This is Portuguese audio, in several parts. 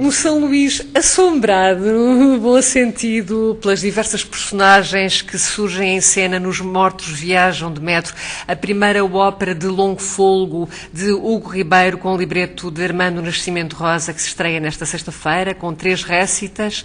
Um São Luís assombrado, no bom sentido, pelas diversas personagens que surgem em cena nos Mortos Viajam de Metro, a primeira ópera de longo fôlego de Hugo Ribeiro, com o libreto de Armando Nascimento Rosa, que se estreia nesta sexta-feira, com 3 récitas,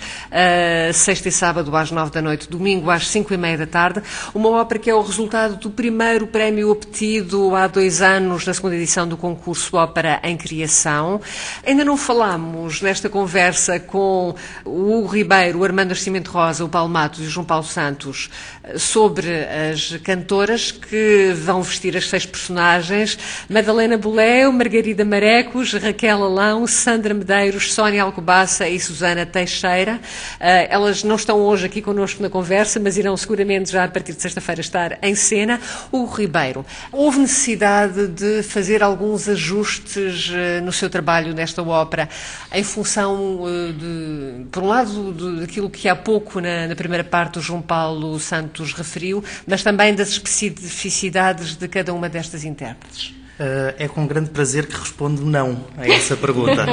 sexta e sábado às 9 da noite, domingo às 5:30 da tarde. Uma ópera que é o resultado do primeiro prémio obtido há 2 anos na segunda edição do concurso Ópera em Criação. Ainda não falámos nesta conversa com o Hugo Ribeiro, o Armando Nascimento Rosa, o Paulo Matos e o João Paulo Santos sobre as cantoras que vão vestir as 6 personagens: Madalena Boleo, Margarida Marecos, Raquel Alão, Sandra Medeiros, Sónia Alcobaça e Susana Teixeira. Elas não estão hoje aqui connosco na conversa, mas irão seguramente já a partir de sexta-feira estar em cena. Hugo Ribeiro, houve necessidade de fazer alguns ajustes no seu trabalho nesta ópera, em função por um lado, daquilo que há pouco na primeira parte o João Paulo Santos referiu, mas também das especificidades de cada uma destas intérpretes? É com grande prazer que respondo não a essa pergunta.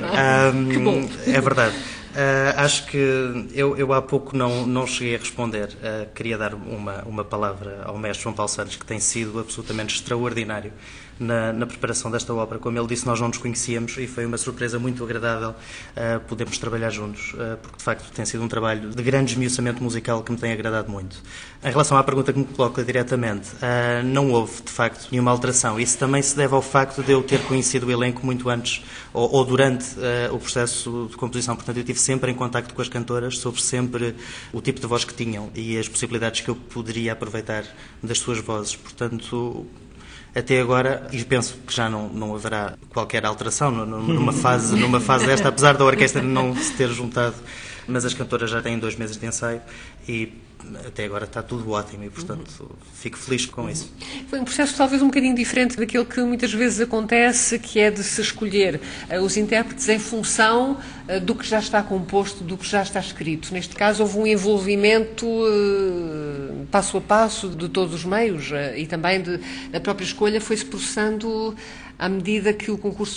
Que bom. É verdade. Acho que eu há pouco não cheguei a responder. Queria dar uma palavra ao mestre João Paulo Santos, que tem sido absolutamente extraordinário na preparação desta ópera. Como ele disse, nós não nos conhecíamos e foi uma surpresa muito agradável podermos trabalhar juntos, porque de facto tem sido um trabalho de grande esmiuçamento musical que me tem agradado muito. Em relação à pergunta que me coloca diretamente, não houve de facto nenhuma alteração. Isso também se deve ao facto de eu ter conhecido o elenco muito antes ou durante o processo de composição. Portanto, eu estive sempre em contacto com as cantoras, soube sempre o tipo de voz que tinham e as possibilidades que eu poderia aproveitar das suas vozes. Portanto, até agora, e penso que já não haverá qualquer alteração numa fase desta, apesar da orquestra não se ter juntado, mas as cantoras já têm 2 meses de ensaio e até agora está tudo ótimo e, portanto, fico feliz com isso. Foi um processo talvez um bocadinho diferente daquele que muitas vezes acontece, que é de se escolher os intérpretes em função do que já está composto, do que já está escrito. Neste caso, houve um envolvimento passo a passo de todos os meios e também da própria escolha foi-se processando à medida que o concurso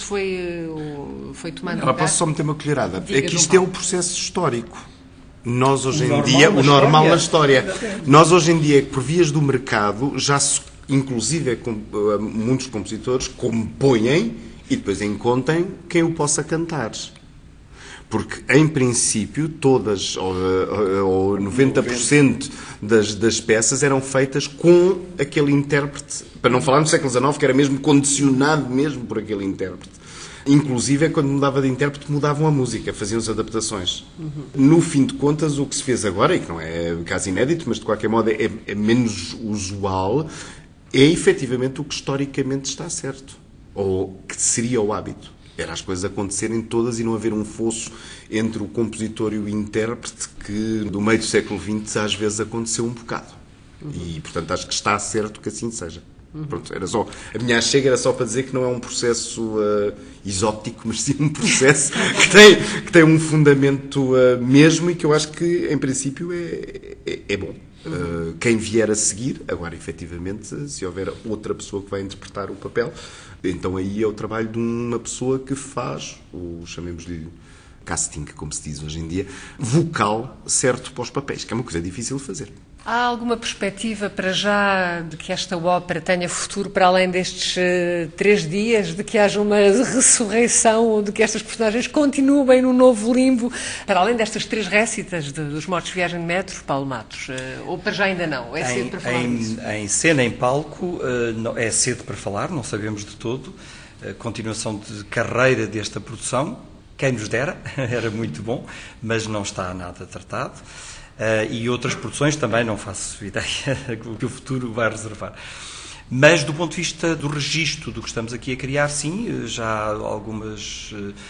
foi tomando lugar. Posso só meter uma colherada? Diga, é que isto João é o processo histórico. Nós hoje em dia, o normal na história. Nós hoje em dia, por vias do mercado, já se, inclusive muitos compositores compõem e depois encontrem quem o possa cantar. Porque, em princípio, todas, ou 90% das peças eram feitas com aquele intérprete, para não falar no século XIX, que era mesmo condicionado mesmo por aquele intérprete. Inclusive, quando mudava de intérprete, mudavam a música, faziam-se adaptações. No fim de contas, o que se fez agora, e que não é caso inédito, mas de qualquer modo é menos usual, é efetivamente o que historicamente está certo. Ou que seria o hábito. Era as coisas acontecerem todas e não haver um fosso entre o compositor e o intérprete que, no meio do século XX, às vezes aconteceu um bocado. E, portanto, acho que está certo que assim seja. Pronto, era só, a minha chega era só para dizer que não é um processo exótico, mas sim um processo que tem um fundamento mesmo e que eu acho que, em princípio, é bom. Quem vier a seguir, agora, efetivamente, se houver outra pessoa que vai interpretar o papel, então aí é o trabalho de uma pessoa que faz, chamemos-lhe casting, como se diz hoje em dia, vocal certo para os papéis, que é uma coisa difícil de fazer. Há alguma perspectiva para já de que esta ópera tenha futuro para além destes 3 dias, de que haja uma ressurreição ou de que estas personagens continuem no novo limbo, para além destas 3 récitas dos Mortos Viajam de Metro, Paulo Matos? Ou para já ainda não? É cedo para falar disso? Em cena, em palco, é cedo para falar, não sabemos de todo. A continuação de carreira desta produção, quem nos dera, era muito bom, mas não está nada tratado. E outras produções também não faço ideia do que o futuro vai reservar. Mas do ponto de vista do registro do que estamos aqui a criar, sim, já há algumas...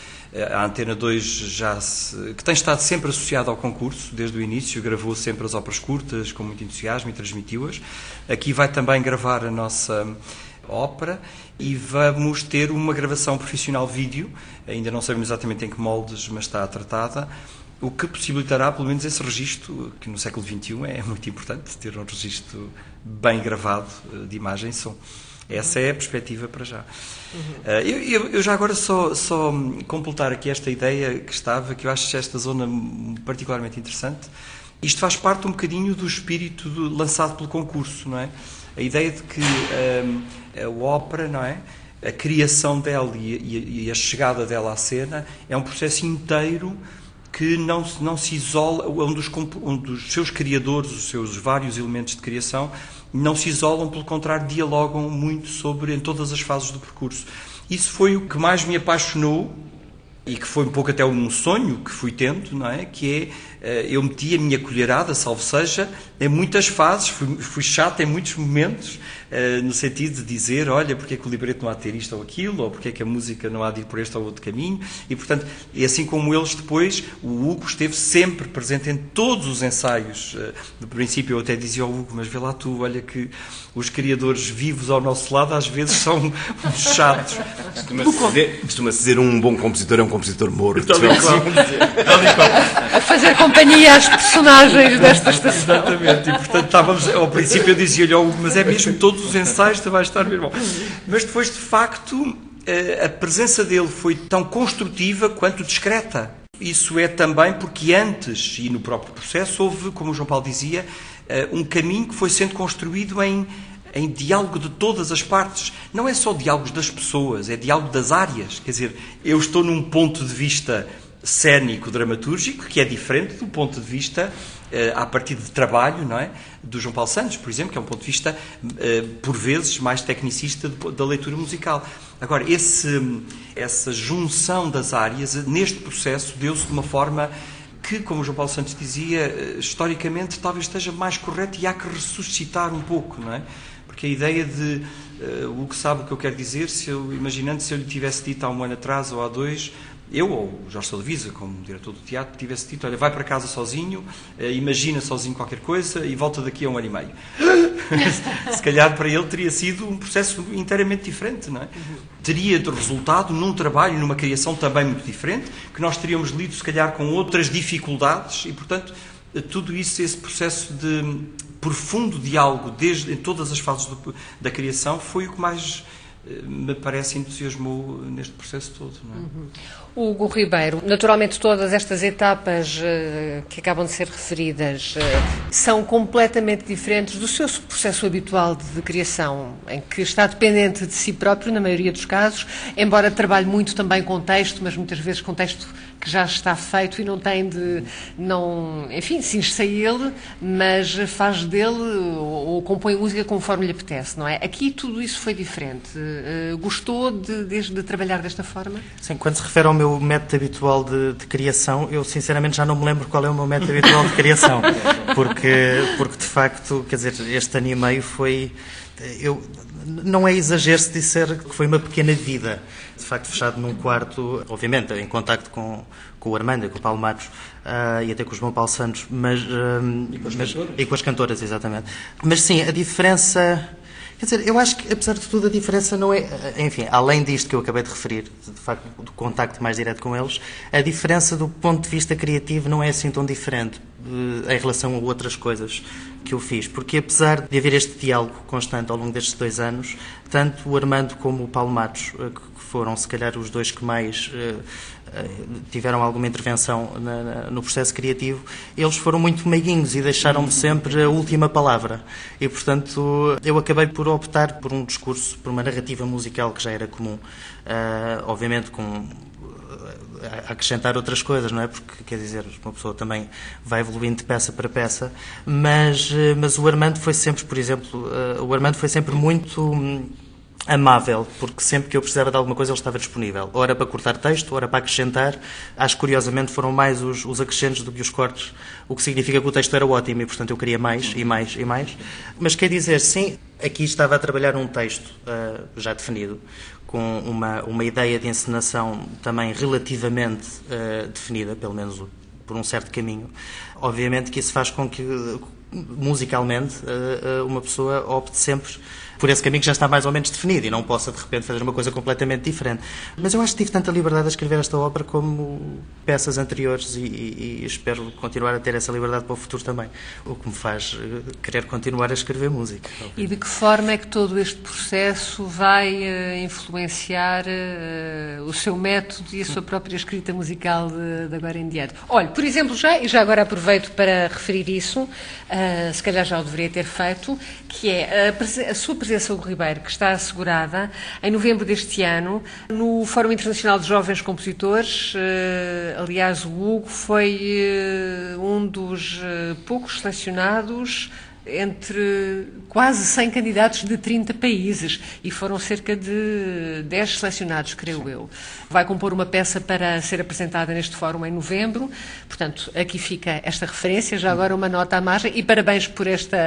A Antena 2 que tem estado sempre associada ao concurso, desde o início, gravou sempre as óperas curtas com muito entusiasmo e transmitiu-as. Aqui vai também gravar a nossa ópera e vamos ter uma gravação profissional vídeo, ainda não sabemos exatamente em que moldes, mas está tratada, o que possibilitará pelo menos esse registro, que no século XXI é muito importante, ter um registro bem gravado de imagem e som. Essa é a perspectiva para já. Eu já agora só completar aqui esta ideia que eu acho esta zona particularmente interessante. Isto faz parte um bocadinho do espírito lançado pelo concurso, não é? A ideia de que a ópera, não é? A criação dela e a chegada dela à cena é um processo inteiro que não se isola, onde os seus criadores, os seus vários elementos de criação, não se isolam, pelo contrário, dialogam muito em todas as fases do percurso. Isso foi o que mais me apaixonou e que foi um pouco até um sonho que fui tendo, não é? Que eu meti a minha colherada, salvo seja, em muitas fases, fui chato em muitos momentos, no sentido de dizer, olha, porque é que o libreto não há de ter isto ou aquilo, ou porque é que a música não há de ir por este ou outro caminho, e portanto, assim como eles depois, o Hugo esteve sempre presente em todos os ensaios. No princípio eu até dizia ao Hugo, mas vê lá tu, olha que os criadores vivos ao nosso lado às vezes são chatos. Costuma-se dizer um bom compositor é um compositor morto. A fazer companhia às personagens desta estação. Exatamente, e portanto estávamos, ao princípio eu dizia-lhe, mas é mesmo todos os ensaios, vai estar mesmo. Mas depois, de facto, a presença dele foi tão construtiva quanto discreta. Isso é também porque antes, e no próprio processo, houve, como o João Paulo dizia, um caminho que foi sendo construído em diálogo de todas as partes. Não é só diálogos das pessoas, é diálogo das áreas. Quer dizer, eu estou num ponto de vista cénico, dramatúrgico, que é diferente do ponto de vista, a partir de trabalho, não é? Do João Paulo Santos, por exemplo, que é um ponto de vista, por vezes, mais tecnicista da leitura musical. Agora, essa junção das áreas, neste processo, deu-se de uma forma que, como o João Paulo Santos dizia, historicamente talvez esteja mais correto e há que ressuscitar um pouco, não é? Porque a ideia de o que sabe o que eu quero dizer, imaginando se eu lhe tivesse dito há um ano atrás ou há 2, eu ou o Jorge Soldevisa, como diretor do teatro, tivesse dito, olha, vai para casa sozinho, imagina sozinho qualquer coisa e volta daqui a 1 ano e meio. Se calhar para ele teria sido um processo inteiramente diferente, não é? Teria de resultado num trabalho, numa criação também muito diferente, que nós teríamos lido se calhar com outras dificuldades e, portanto, tudo isso, esse processo de profundo diálogo em todas as fases da criação foi o que mais me parece entusiasmou neste processo todo, não é? Hugo Ribeiro, naturalmente todas estas etapas que acabam de ser referidas são completamente diferentes do seu processo habitual de criação, em que está dependente de si próprio, na maioria dos casos, embora trabalhe muito também com texto, mas muitas vezes com texto que já está feito e não tem de... enfim, cinge-se a ele, mas faz dele ou compõe música conforme lhe apetece, não é? Aqui tudo isso foi diferente. Gostou de trabalhar desta forma? Sim, quando se refere ao meu método habitual de criação, eu sinceramente já não me lembro qual é o meu método habitual de criação, porque de facto, quer dizer, este ano e meio foi... não é exagero se disser que foi uma pequena vida, de facto fechado num quarto, obviamente em contacto com o Armando e com o Paulo Matos e até com o João Paulo Santos, e com as cantoras, exatamente. Mas sim, a diferença... Quer dizer, eu acho que, apesar de tudo, a diferença não é... Enfim, além disto que eu acabei de referir, de facto, do contacto mais direto com eles, a diferença do ponto de vista criativo não é assim tão diferente em relação a outras coisas que eu fiz. Porque, apesar de haver este diálogo constante ao longo destes 2 anos, tanto o Armando como o Paulo Matos, que foram, se calhar, os 2 que mais... tiveram alguma intervenção no processo criativo, eles foram muito meiguinhos e deixaram-me sempre a última palavra. E, portanto, eu acabei por optar por um discurso, por uma narrativa musical que já era comum, obviamente com acrescentar outras coisas, não é? Porque, quer dizer, uma pessoa também vai evoluindo de peça para peça, mas o Armando foi sempre, por exemplo, muito... amável, porque sempre que eu precisava de alguma coisa ele estava disponível. Ora para cortar texto, ora para acrescentar. Acho que curiosamente foram mais os acrescentos do que os cortes, o que significa que o texto era ótimo e, portanto, eu queria mais e mais e mais. Mas quer dizer, sim, aqui estava a trabalhar um texto já definido, com uma ideia de encenação também relativamente definida, pelo menos por um certo caminho. Obviamente que isso faz com que, musicalmente, uma pessoa opte sempre por esse caminho que já está mais ou menos definido e não possa de repente fazer uma coisa completamente diferente. Mas eu acho que tive tanta liberdade a escrever esta ópera como peças anteriores e espero continuar a ter essa liberdade para o futuro também, o que me faz querer continuar a escrever música. E de que forma é que todo este processo vai influenciar o seu método e a sua própria escrita musical de agora em diante? Olha, por exemplo, já agora aproveito para referir isso, se calhar já o deveria ter feito, que é a sua presença, Hugo Ribeiro, que está assegurada em novembro deste ano no Fórum Internacional de Jovens Compositores. Aliás, o Hugo foi um dos poucos selecionados entre quase 100 candidatos de 30 países e foram cerca de 10 selecionados, creio eu. Vai compor uma peça para ser apresentada neste fórum em novembro, portanto, aqui fica esta referência, já agora uma nota à margem e parabéns por esta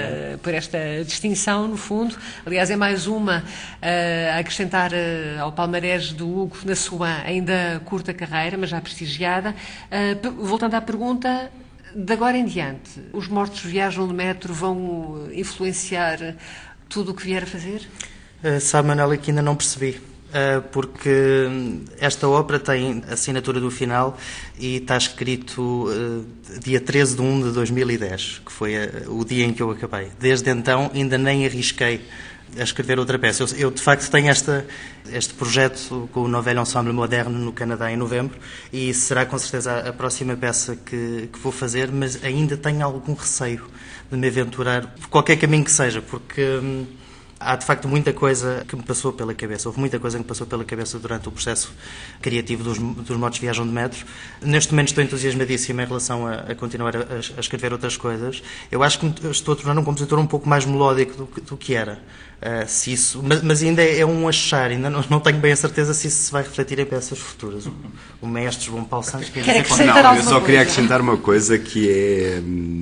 distinção, no fundo. Aliás, é mais uma a acrescentar ao palmarés do Hugo na sua ainda curta carreira, mas já prestigiada. Voltando à pergunta, de agora em diante, os mortos viajam de metro vão influenciar tudo o que vier a fazer? Sabe, Manuela, que ainda não percebi. Porque esta ópera tem a assinatura do final e está escrito dia 13 de 1 de 2010, que foi o dia em que eu acabei. Desde então ainda nem arrisquei a escrever outra peça. Eu de facto tenho este projeto com o Novel Ensemble Moderne no Canadá em novembro e será com certeza a próxima peça que vou fazer, mas ainda tenho algum receio de me aventurar por qualquer caminho que seja, porque há de facto muita coisa que me passou pela cabeça. Houve muita coisa que me passou pela cabeça durante o processo criativo dos Mortos Viajam de Metro. Neste momento estou entusiasmadíssimo em relação a continuar a escrever outras coisas. Eu acho que estou a tornar um compositor um pouco mais melódico do que era. Mas ainda é um achar, ainda não tenho bem a certeza se isso se vai refletir em peças futuras. O mestre João Paulo Santos quer dizer eu só queria acrescentar uma coisa que é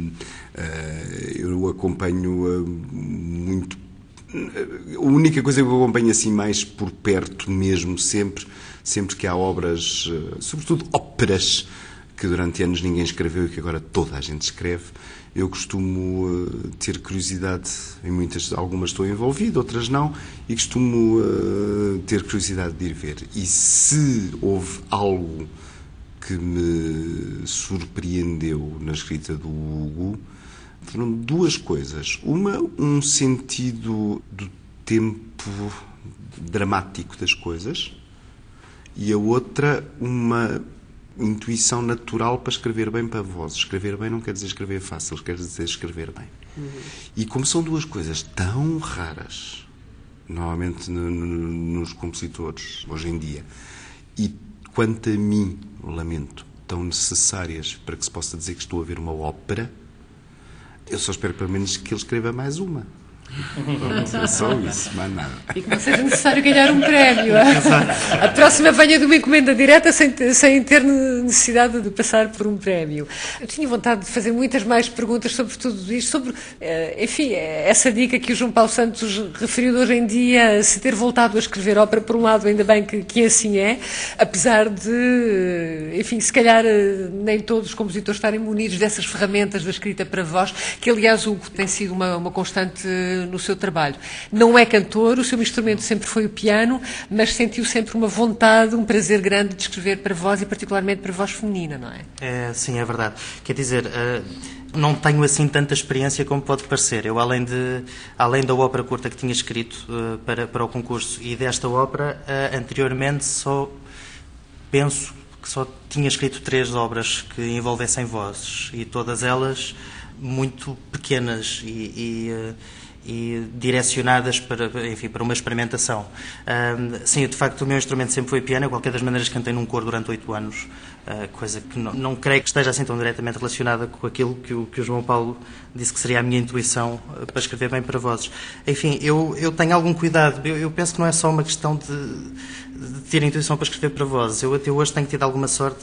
eu acompanho muito. A única coisa que eu acompanho assim mais por perto mesmo, sempre que há obras, sobretudo óperas, que durante anos ninguém escreveu e que agora toda a gente escreve, eu costumo ter curiosidade, em algumas estou envolvido, outras não, e costumo ter curiosidade de ir ver. E se houve algo que me surpreendeu na escrita do Hugo, foram duas coisas. Uma, um sentido do tempo dramático das coisas, e a outra, uma intuição natural para escrever bem para voz. Escrever bem não quer dizer escrever fácil, quer dizer escrever bem. E como são duas coisas tão raras, normalmente nos compositores, hoje em dia, e quanto a mim, lamento, tão necessárias para que se possa dizer que estou a ver uma ópera, eu só espero pelo menos que ele escreva mais uma. É só isso, mais nada. E que não seja necessário ganhar um prémio. A próxima venha de uma encomenda direta sem ter necessidade de passar por um prémio. Eu tinha vontade de fazer muitas mais perguntas sobre tudo isto, sobre, enfim, essa dica que o João Paulo Santos referiu de hoje em dia, se ter voltado a escrever ópera, por um lado, ainda bem que assim é, apesar de, enfim, se calhar nem todos os compositores estarem munidos dessas ferramentas da escrita para voz, que aliás o Hugo tem sido uma constante no seu trabalho. Não é cantor, o seu instrumento sempre foi o piano, mas sentiu sempre uma vontade, um prazer grande de escrever para voz e particularmente para voz feminina, não é? Sim, é verdade. Quer dizer, não tenho assim tanta experiência como pode parecer. Eu, além da ópera curta que tinha escrito para o concurso e desta ópera, anteriormente penso que só tinha escrito 3 obras que envolvessem vozes e todas elas muito pequenas e direcionadas para uma experimentação. Sim, de facto, o meu instrumento sempre foi piano. Eu, de qualquer das maneiras, cantei num coro durante 8 anos, coisa que não creio que esteja assim tão diretamente relacionada com aquilo que o João Paulo disse que seria a minha intuição para escrever bem para vozes. Enfim, eu tenho algum cuidado. Eu penso que não é só uma questão de ter intuição para escrever para vozes. Eu até hoje tenho tido alguma sorte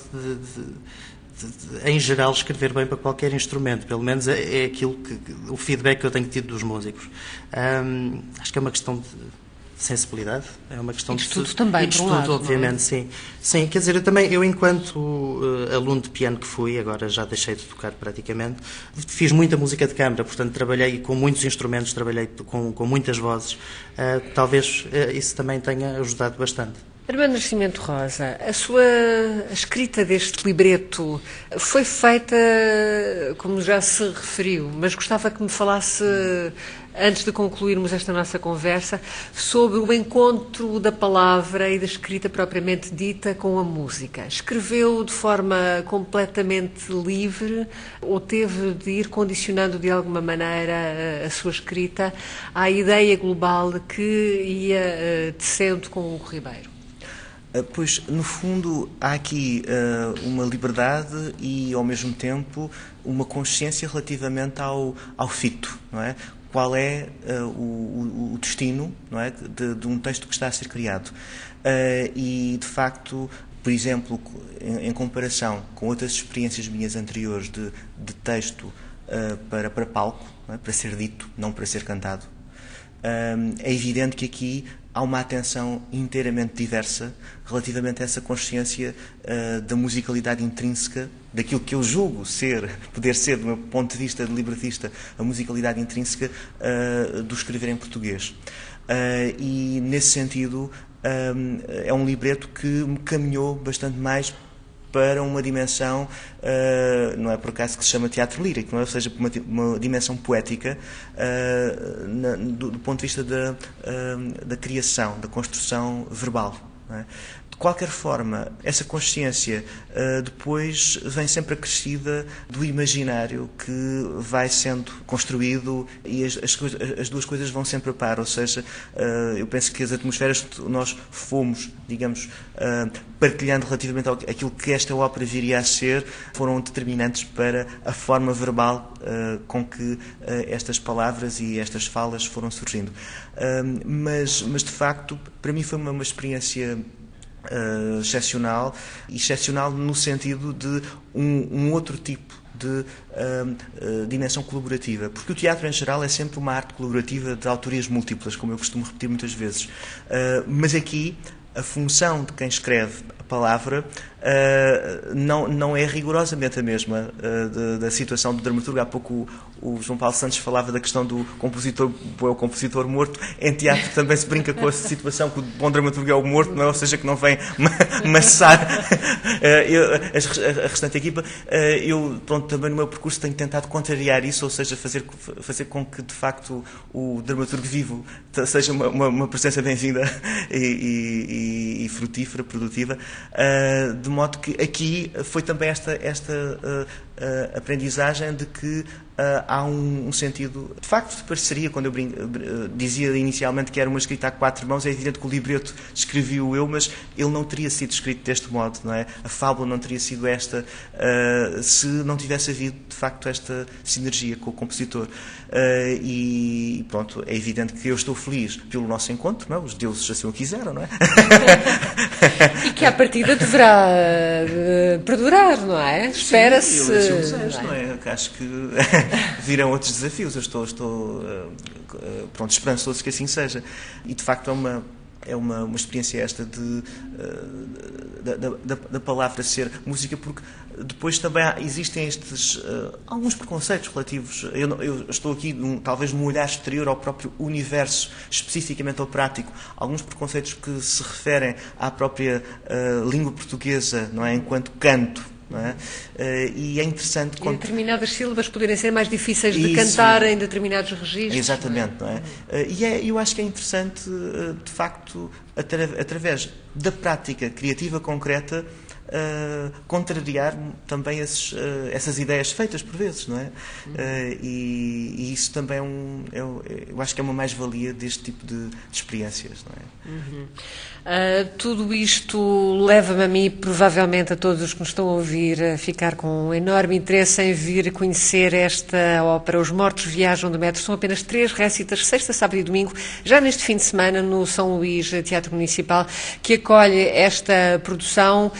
em geral, escrever bem para qualquer instrumento. Pelo menos é aquilo o feedback que eu tenho tido dos músicos. Acho que é uma questão sensibilidade, é uma questão de estudo também, e de estudo, lado, obviamente, sim. Sim, quer dizer, eu enquanto aluno de piano que fui, agora já deixei de tocar praticamente, fiz muita música de câmara, portanto trabalhei com muitos instrumentos, trabalhei com muitas vozes, talvez isso também tenha ajudado bastante. Armando Nascimento Rosa, a escrita deste libreto foi feita, como já se referiu, mas gostava que me falasse, antes de concluirmos esta nossa conversa, sobre o encontro da palavra e da escrita propriamente dita com a música. Escreveu de forma completamente livre ou teve de ir condicionando de alguma maneira a sua escrita à ideia global que ia tecendo com o Ribeiro? Pois, no fundo, há aqui uma liberdade e, ao mesmo tempo, uma consciência relativamente ao fito, não é? Qual é o destino, não é, de um texto que está a ser criado. E, de facto, por exemplo, em comparação com outras experiências minhas anteriores de texto para palco, não é? Para ser dito, não para ser cantado, é evidente que aqui há uma atenção inteiramente diversa relativamente a essa consciência da musicalidade intrínseca, daquilo que eu julgo poder ser, do meu ponto de vista de libretista, a musicalidade intrínseca do escrever em português. E, nesse sentido, é um libreto que me caminhou bastante mais para uma dimensão, não é por acaso que se chama teatro lírico, não é? Ou seja, uma dimensão poética do ponto de vista da criação, da construção verbal. Não é? De qualquer forma, essa consciência depois vem sempre acrescida do imaginário que vai sendo construído e as duas coisas vão sempre a par, ou seja, eu penso que as atmosferas que nós fomos, digamos, partilhando relativamente àquilo que esta ópera viria a ser, foram determinantes para a forma verbal com que estas palavras e estas falas foram surgindo. Mas de facto, para mim foi uma experiência excepcional, e excepcional no sentido de um outro tipo de dimensão colaborativa, porque o teatro em geral é sempre uma arte colaborativa de autorias múltiplas, como eu costumo repetir muitas vezes, mas aqui a função de quem escreve a palavra não é rigorosamente a mesma da situação do dramaturgo. Há pouco o João Paulo Santos falava da questão do compositor morto. Em teatro também se brinca com a situação que o bom dramaturgo é o morto, não é? Ou seja, que não vem maçar a restante equipa. Eu, também no meu percurso tenho tentado contrariar isso, ou seja, fazer com que de facto o dramaturgo vivo seja uma presença bem-vinda e frutífera, produtiva, de modo que aqui foi também esta aprendizagem de que há um sentido de facto de parceria. Quando eu dizia inicialmente que era uma escrita a 4 mãos, é evidente que o libreto escrevi-o eu, mas ele não teria sido escrito deste modo, não é? A fábula não teria sido esta se não tivesse havido de facto esta sinergia com o compositor. E pronto, é evidente que eu estou feliz pelo nosso encontro, não é? Os deuses assim o quiseram, não é? E que à partida deverá perdurar, não é? Espera-se. Não é? Acho que virão outros desafios. Eu estou esperançoso que assim seja. E de facto é uma experiência esta da palavra ser música, porque depois também existem alguns preconceitos relativos. Eu estou aqui talvez num olhar exterior ao próprio universo, especificamente ao prático, alguns preconceitos que se referem à própria língua portuguesa, não é? Enquanto canto. Não é? E é interessante quando determinadas sílabas poderem ser mais difíceis de cantar em determinados registros. Exatamente, não é? Eu acho que é interessante, de facto, através da prática criativa concreta, contrariar também essas ideias feitas por vezes, não é? E isso também eu acho que é uma mais-valia deste tipo de experiências, não é? Tudo isto leva-me a mim, provavelmente a todos os que nos estão a ouvir, a ficar com um enorme interesse em vir conhecer esta ópera. Os Mortos Viajam de Metro. São apenas 3 récitas, sexta, sábado e domingo, já neste fim de semana, no São Luís Teatro Municipal, que acolhe esta produção,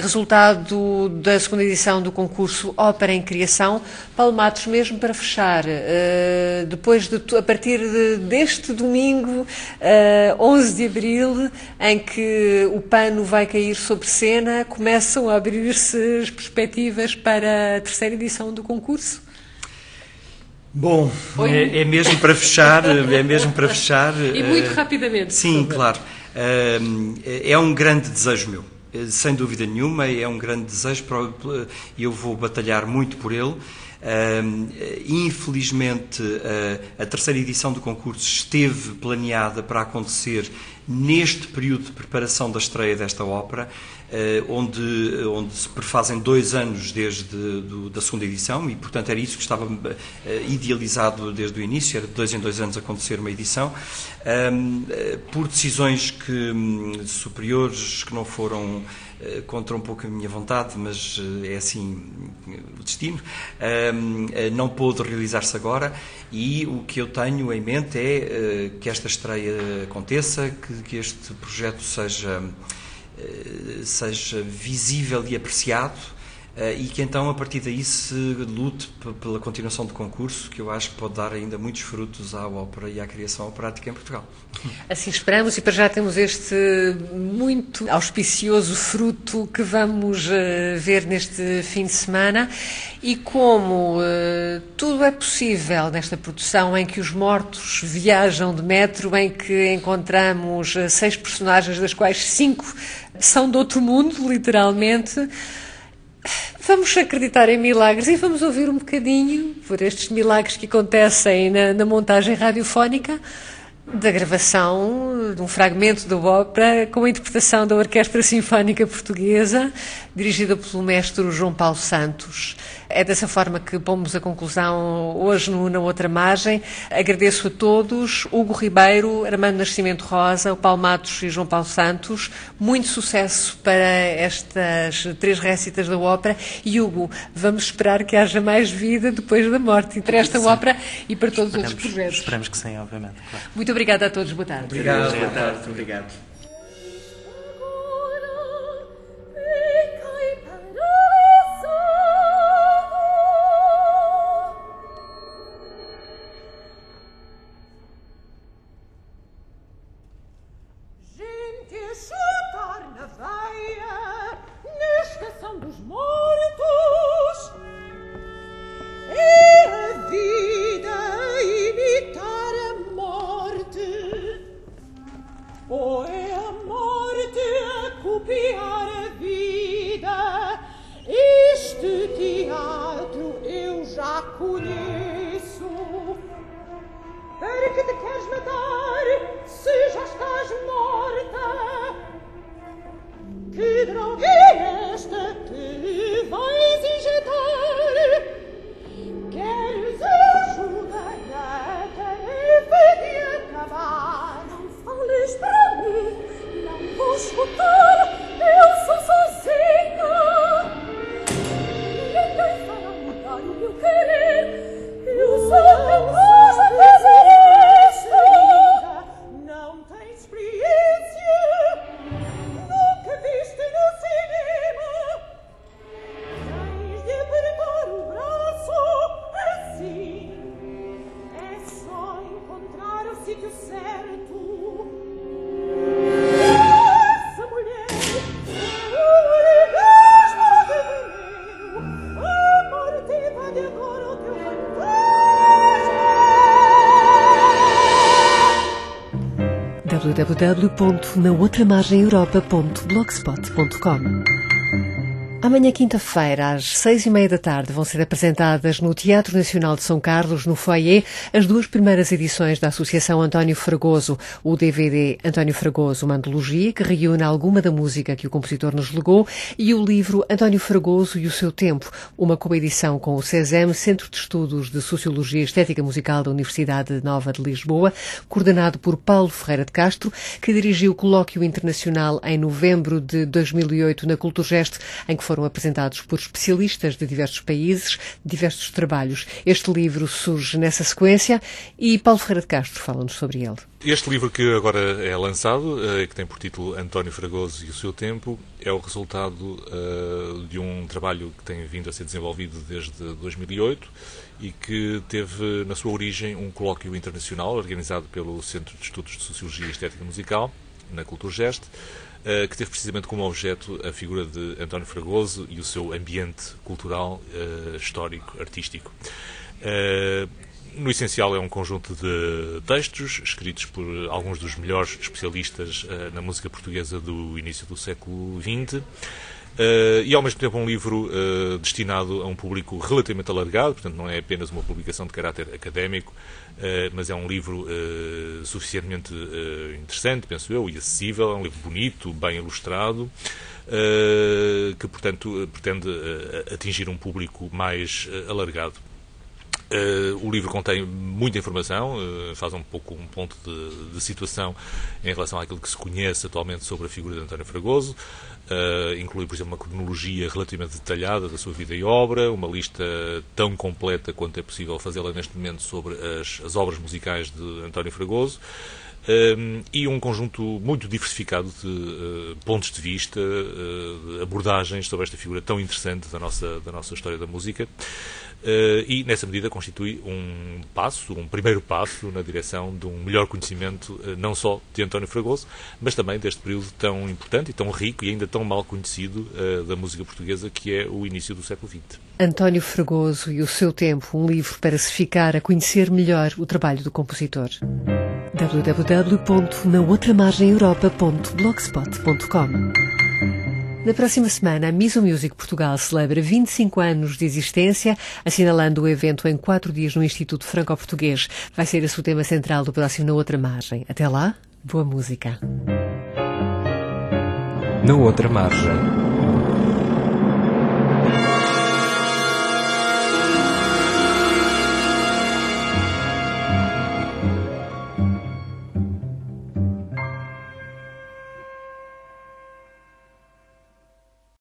resultado da segunda edição do concurso Ópera em Criação. Paulo Matos, mesmo para fechar, a partir deste domingo, 11 de abril, em que o pano vai cair sobre cena, começam a abrir-se as perspectivas para a terceira edição do concurso? Bom, é mesmo para fechar, E muito rapidamente. Sim, claro. É um grande desejo meu, sem dúvida nenhuma, é um grande desejo e eu vou batalhar muito por ele. Infelizmente, a terceira edição do concurso esteve planeada para acontecer neste período de preparação da estreia desta ópera, onde se prefazem 2 anos desde da segunda edição, e portanto era isso que estava idealizado desde o início, era de 2 em 2 anos acontecer uma edição. Por decisões superiores que não foram contra um pouco a minha vontade, mas é assim o destino, não pôde realizar-se agora, e o que eu tenho em mente é que esta estreia aconteça, que este projeto seja visível e apreciado, e que então a partir daí se lute pela continuação do concurso, que eu acho que pode dar ainda muitos frutos à ópera e à criação operática em Portugal. Assim esperamos, e para já temos este muito auspicioso fruto que vamos ver neste fim de semana. E como tudo é possível nesta produção em que os mortos viajam de metro, em que encontramos 6 personagens, das quais 5 são de outro mundo, literalmente, vamos acreditar em milagres e vamos ouvir um bocadinho, por estes milagres que acontecem na montagem radiofónica, da gravação de um fragmento da ópera com a interpretação da Orquestra Sinfónica Portuguesa, dirigida pelo mestre João Paulo Santos. É dessa forma que pomos a conclusão hoje Na Outra Margem. Agradeço a todos, Hugo Ribeiro, Armando Nascimento Rosa, o Paulo Matos e João Paulo Santos. Muito sucesso para estas 3 récitas da ópera. E Hugo, vamos esperar que haja mais vida depois da morte para esta ópera e para todos os outros projetos. Esperamos que sim, obviamente. Claro. Muito obrigada a todos. Boa tarde. Obrigado. Boa tarde. Obrigado. Dos mortos e a vida imitar a morte, ou é a morte a copiar a vida? Este teatro eu já conheço. Para que te queres matar se já estás morta? Que droga é esta que vais injetar? Queres ajuda na tarefa de acabar? Não fales para mim, não vou escutar, eu sou sozinha. Ninguém fará mudar o meu querer, eu sou capaz de fazer isto. Não tens experiência. Nunca viste no cinema. Tens de apertar o braço assim. É só encontrar o sítio certo. Essa mulher é o orgasmo de veneno. A morte invade agora o teu www.naoutramargemeuropa.blogspot.com. Amanhã, quinta-feira, às 6:30 da tarde, vão ser apresentadas no Teatro Nacional de São Carlos, no foyer, as 2 primeiras edições da Associação António Fragoso, o DVD António Fragoso, uma antologia que reúne alguma da música que o compositor nos legou, e o livro António Fragoso e o seu tempo, uma coedição com o CESEM, Centro de Estudos de Sociologia e Estética Musical da Universidade Nova de Lisboa, coordenado por Paulo Ferreira de Castro, que dirigiu o colóquio internacional em novembro de 2008 na Culturgest, em que foram foram apresentados por especialistas de diversos países, diversos trabalhos. Este livro surge nessa sequência e Paulo Ferreira de Castro fala-nos sobre ele. Este livro que agora é lançado, que tem por título António Fragoso e o seu tempo, é o resultado de um trabalho que tem vindo a ser desenvolvido desde 2008 e que teve na sua origem um colóquio internacional organizado pelo Centro de Estudos de Sociologia e Estética Musical, na Culturgest, que teve precisamente como objeto a figura de António Fragoso e o seu ambiente cultural, histórico, artístico. No essencial é um conjunto de textos escritos por alguns dos melhores especialistas na música portuguesa do início do século XX e ao mesmo tempo um livro destinado a um público relativamente alargado, portanto não é apenas uma publicação de caráter académico, mas é um livro suficientemente interessante, penso eu, e acessível, é um livro bonito, bem ilustrado, que portanto pretende atingir um público mais alargado. O livro contém muita informação, faz um pouco um ponto de situação em relação àquilo que se conhece atualmente sobre a figura de António Fragoso. Inclui, por exemplo, uma cronologia relativamente detalhada da sua vida e obra, uma lista tão completa quanto é possível fazê-la neste momento sobre as obras musicais de António Fragoso. E um conjunto muito diversificado de pontos de vista, de abordagens sobre esta figura tão interessante da nossa história da música. E, nessa medida, constitui um primeiro passo na direção de um melhor conhecimento, não só de António Fragoso, mas também deste período tão importante e tão rico e ainda tão mal conhecido da música portuguesa, que é o início do século XX. António Fragoso e o seu tempo, um livro para se ficar a conhecer melhor o trabalho do compositor. www.naoutramargemeuropa.blogspot.com. Na próxima semana, a Miso Music Portugal celebra 25 anos de existência, assinalando o evento em 4 dias no Instituto Franco-Português. Vai ser esse o tema central do próximo Na Outra Margem. Até lá, boa música. Na Outra Margem.